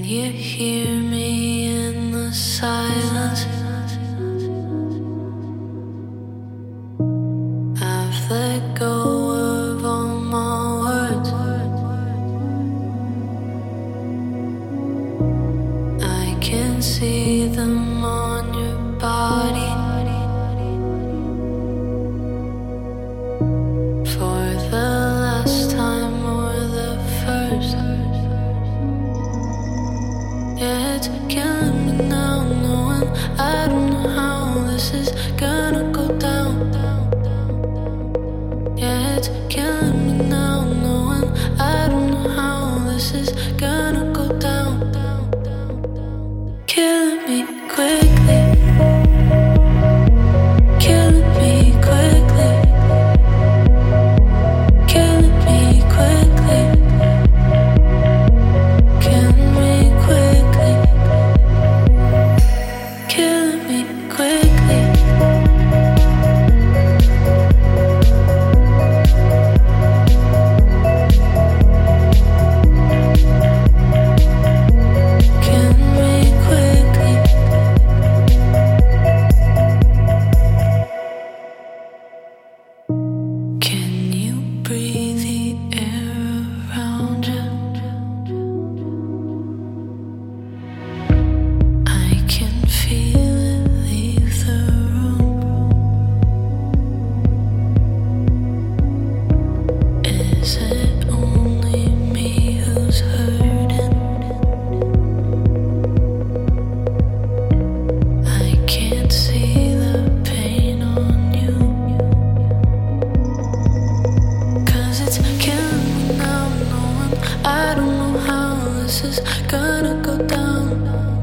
you hear me in the silence? I've let go of all my words. I can see them on your body. For the last time or the first. Yeah, it's killing me now, knowing I don't know how this is gonna go down. Yeah, it's killing me now, knowing I don't know how this is gonna go down. Killing me quickly. Killing me quickly. Killing me quickly. Killing me quickly. Killing me quickly. Killing me quickly. Can you breathe the air around you? I can feel it leave the room. Is it only me who's hurting? I can't see the pain on you. 'Cause it's killing me now, knowing I don't know how this is gonna go down.